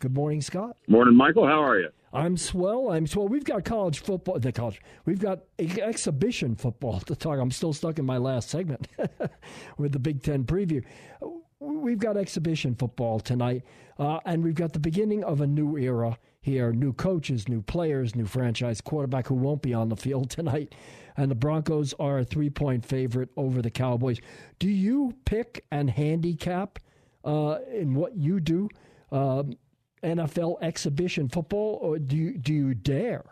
Good morning, Scott. Morning, Michael. How are you? I'm swell. We've got college football. We've got exhibition football to talk. I'm still stuck in my last segment with the Big Ten preview. We've got exhibition football tonight, and we've got the beginning of a new era here. New coaches, new players, new franchise quarterback who won't be on the field tonight. And the Broncos are a 3-point favorite over the Cowboys. Do you pick and handicap in what you do NFL exhibition football, or do you dare?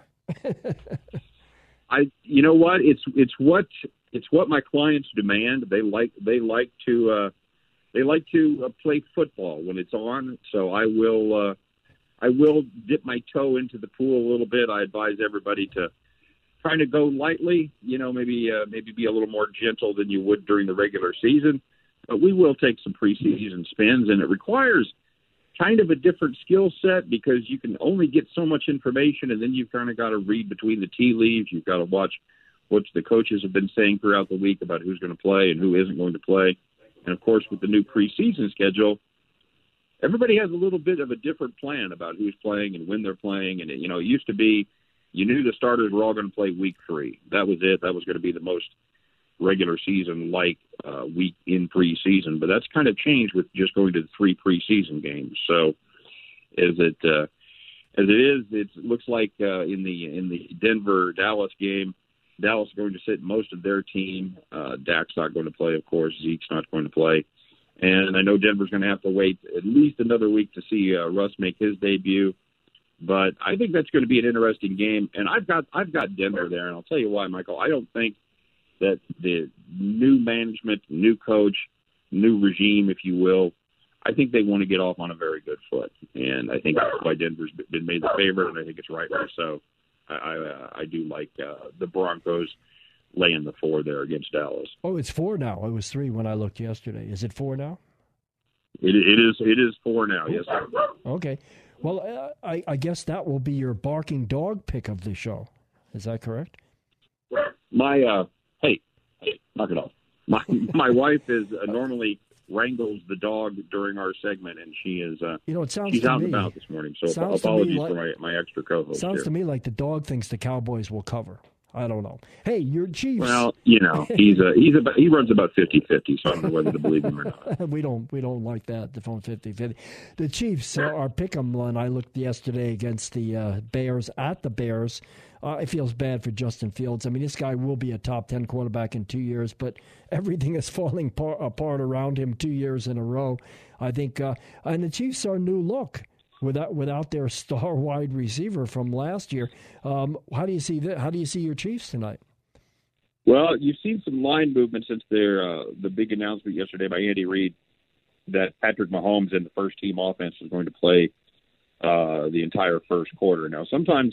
You know what? It's what my clients demand. They like to play football when it's on. So I will dip my toe into the pool a little bit. I advise everybody to try to go lightly. Maybe be a little more gentle than you would during the regular season. But we will take some preseason spins, and it requires kind of a different skill set because you can only get so much information, and then you've kind of got to read between the tea leaves. You've got to watch what the coaches have been saying throughout the week about who's going to play and who isn't going to play. And, of course, with the new preseason schedule, everybody has a little bit of a different plan about who's playing and when they're playing. And, it used to be you knew the starters were all going to play week 3. That was it. That was going to be the most regular season-like week in preseason. But that's kind of changed with just going to the 3 preseason games. So as it is, it looks like in the Denver-Dallas game, Dallas is going to sit most of their team. Dak's not going to play, of course. Zeke's not going to play. And I know Denver's going to have to wait at least another week to see Russ make his debut. But I think that's going to be an interesting game. And I've got Denver there, and I'll tell you why, Michael. I don't think that the new management, new coach, new regime, if you will, I think they want to get off on a very good foot. And I think that's why Denver's been made the favorite, and I think it's rightly so. I do like the Broncos laying the 4 there against Dallas. Oh, it's 4 now. It was 3 when I looked yesterday. Is it 4 now? It is 4 now, yes, sir. Okay. Well, I guess that will be your barking dog pick of the show. Is that correct? Hey, knock it off. My wife is normally wrangles the dog during our segment, and she is it sounds she's to out me, and about this morning. So apologies for my extra co-host. Sounds here. to me like the dog thinks the Cowboys will cover. I don't know. Hey, your Chiefs. Well, he runs about 50-50, so I don't know whether to believe him or not. we don't like that, the phone 50-50. The Chiefs are pick'em one. I looked yesterday against the Bears at the Bears. It feels bad for Justin Fields. I mean, this guy will be a top 10 quarterback in 2 years, but everything is falling apart around him 2 years in a row. I think, and the Chiefs are a new look. Without their star wide receiver from last year, how do you see that? How do you see your Chiefs tonight? Well, you've seen some line movement since the big announcement yesterday by Andy Reid that Patrick Mahomes and the first team offense is going to play the entire first quarter. Now, sometimes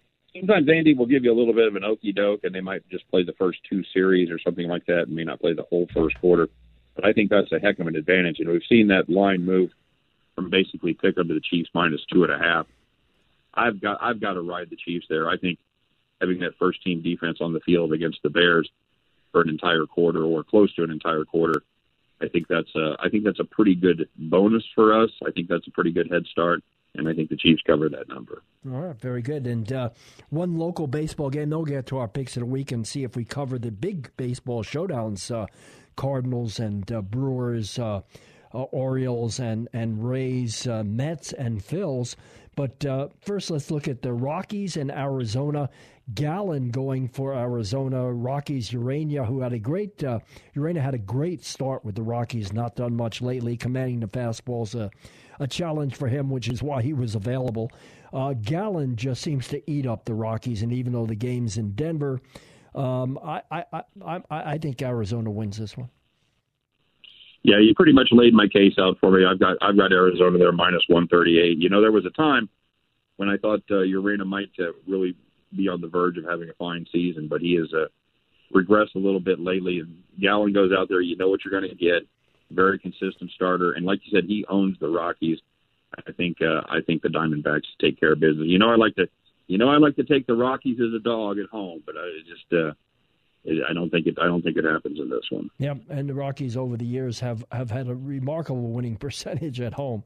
Andy will give you a little bit of an okey doke, and they might just play the first 2 series or something like that, and may not play the whole first quarter. But I think that's a heck of an advantage, and we've seen that line move from basically pick up to the Chiefs -2.5. I've got to ride the Chiefs there. I think having that first team defense on the field against the Bears for an entire quarter or close to an entire quarter, I think that's a pretty good bonus for us. I think that's a pretty good head start, and I think the Chiefs cover that number. All right, very good. And one local baseball game. They'll get to our picks of the week and see if we cover the big baseball showdowns, Cardinals and Brewers. Orioles and Rays, Mets and Phils. But first, let's look at the Rockies and Arizona. Gallen going for Arizona. Rockies, Urania, who had a great Urania had a great start with the Rockies. Not done much lately. Commanding the fastball's a challenge for him, which is why he was available. Gallen just seems to eat up the Rockies, and even though the game's in Denver, I think Arizona wins this one. Yeah, you pretty much laid my case out for me. I've got Arizona there -138. There was a time when I thought Urena might really be on the verge of having a fine season, but he has regressed a little bit lately. And Gallen goes out there, you know what you're going to get. Very consistent starter, and like you said, he owns the Rockies. I think the Diamondbacks take care of business. I like to take the Rockies as a dog at home, but I don't think it happens in this one. Yeah, and the Rockies over the years have had a remarkable winning percentage at home.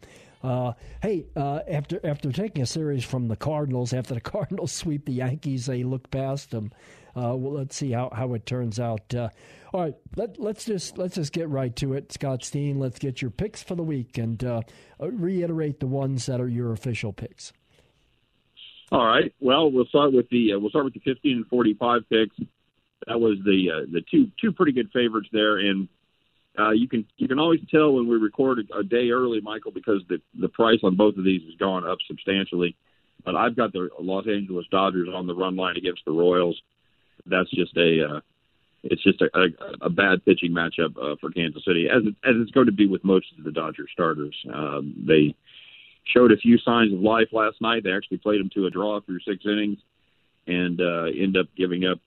After taking a series from the Cardinals, after the Cardinals sweep the Yankees, they look past them. Well, let's see how it turns out. All right, let's just get right to it, Scott Steen. Let's get your picks for the week and reiterate the ones that are your official picks. All right. Well, we'll start with the 15 and 45 picks. That was the two pretty good favorites there, and you can always tell when we record a day early, Michael, because the price on both of these has gone up substantially. But I've got the Los Angeles Dodgers on the run line against the Royals. That's just a bad pitching matchup for Kansas City, as it's going to be with most of the Dodger starters. They showed a few signs of life last night. They actually played them to a draw through 6 innings and end up giving up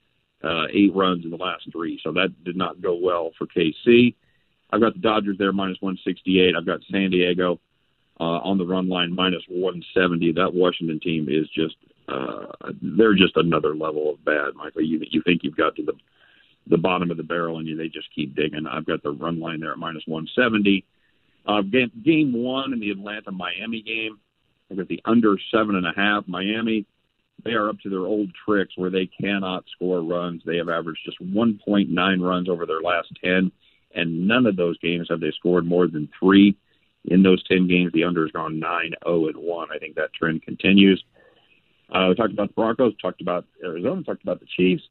8 runs in the last 3. So that did not go well for KC. I've got the Dodgers there minus 168. I've got San Diego on the run line minus 170. That Washington team is just they're just another level of bad, Michael. You think you've got to the bottom of the barrel and they just keep digging. I've got the run line there at minus 170. Game 1 in the Atlanta-Miami game, I've got the under 7.5. Miami, they are up to their old tricks where they cannot score runs. They have averaged just 1.9 runs over their last 10, and none of those games have they scored more than 3. In those 10 games, the under has gone 9-0-1. I think that trend continues. We talked about the Broncos, talked about Arizona, talked about the Chiefs.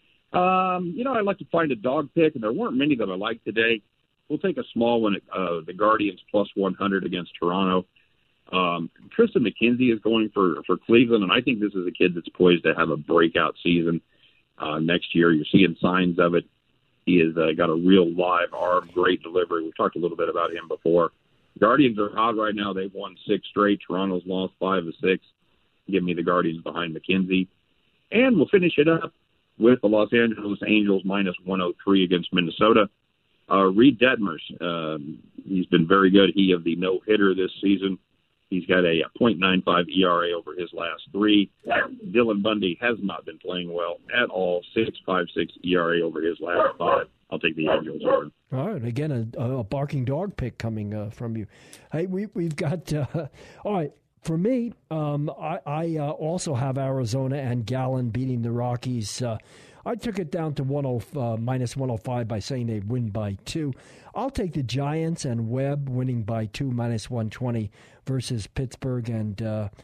I'd like to find a dog pick, and there weren't many that I liked today. We'll take a small one, the Guardians plus 100 against Toronto. Tristan McKenzie is going for Cleveland, and I think this is a kid that's poised to have a breakout season next year. You're seeing signs of it. He has got a real live arm, great delivery. We've talked a little bit about him before. Guardians are hot right now. They've won 6 straight. Toronto's lost 5 of 6. Give me the Guardians behind McKenzie. And we'll finish it up with the Los Angeles Angels minus 103 against Minnesota. Reed Detmers, he's been very good. He of the no-hitter this season. He's got a .95 ERA over his last 3. Dylan Bundy has not been playing well at all. 6.56 ERA over his last 5. I'll take the Angels over. All right, again, a barking dog pick coming from you. Hey, we've got all right. For me, I also have Arizona and Gallen beating the Rockies. I took it down to minus 105 by saying they'd win by 2. I'll take the Giants and Webb winning by 2 minus 120 versus Pittsburgh and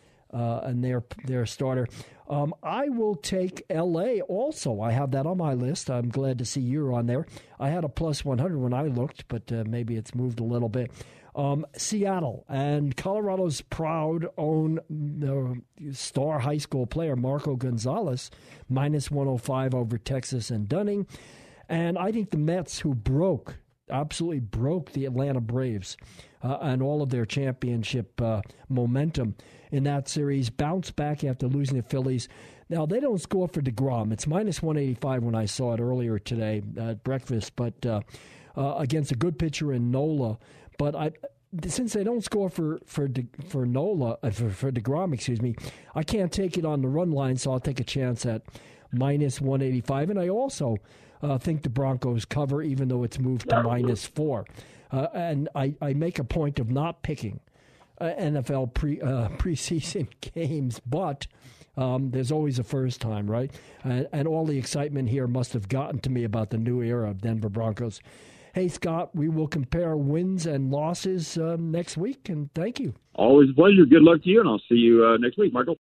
their starter. I will take L.A. also. I have that on my list. I'm glad to see you're on there. I had a plus 100 when I looked, but maybe it's moved a little bit. Seattle and Colorado's proud own star high school player Marco Gonzalez, minus 105 over Texas and Dunning. And I think the Mets, who absolutely broke the Atlanta Braves and all of their championship momentum in that series, bounced back after losing the Phillies. Now, they don't score for DeGrom. It's minus 185 when I saw it earlier today at breakfast, but against a good pitcher in Nola. But since they don't score for Nola, for DeGrom, excuse me, I can't take it on the run line, so I'll take a chance at minus 185. And I also think the Broncos cover, even though it's moved to minus 4. And I make a point of not picking NFL preseason games, but there's always a first time, right? And all the excitement here must have gotten to me about the new era of Denver Broncos. Hey, Scott, we will compare wins and losses next week, and thank you. Always a pleasure. Good luck to you, and I'll see you next week, Michael.